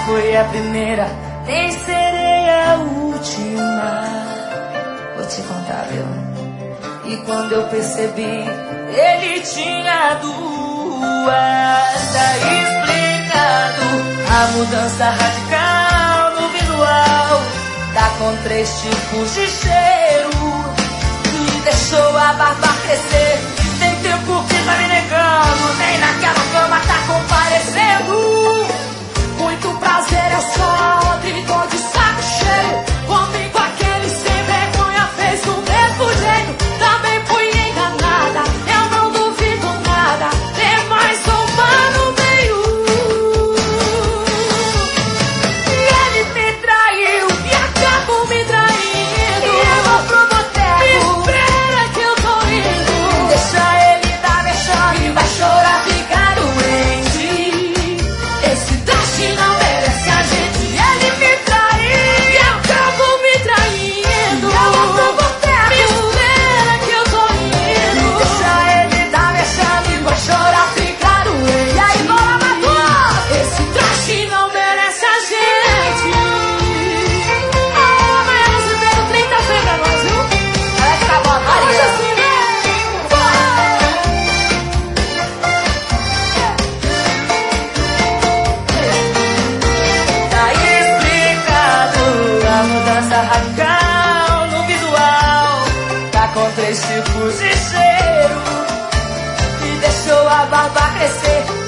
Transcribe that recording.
foi a primeira, nem serei a última. Vou te contar, viu? E quando eu percebi, ele tinha duas. Tá explicado a mudança radical no visual. Tá com 3 tipos de cheiro. Me deixou a barba crescer. Tem tempo que tá me negando, nem naquela cama tá comparecendo. Muito prazer, eu sou outro e tô de saco cheio. Comigo com aquele sem vergonha fez do mesmo jeito. Também fui enganada, eu não duvido nada. Tem mais uma no meio. E ele me traiu e acabou me traindo. E eu vou pro boteco, espera que eu tô indo. Deixa ele dar vexame, vai chorar, ficar doente. Esse traste não merece a gente. Ele me traiu e acabou me traindo. Eu vou pro boteco, espera que eu tô indo. Deixa ele dar vexame, vai chorar, ficar doente. E aí, bola matou. Esse traste não merece a gente. Amanhã você vê no 30 pra nós, viu? Ela que tá boa, Maria. Tá explicado a mudança radical no visual. Tá com 3 tipos de cheiro. E deixou a barba crescer.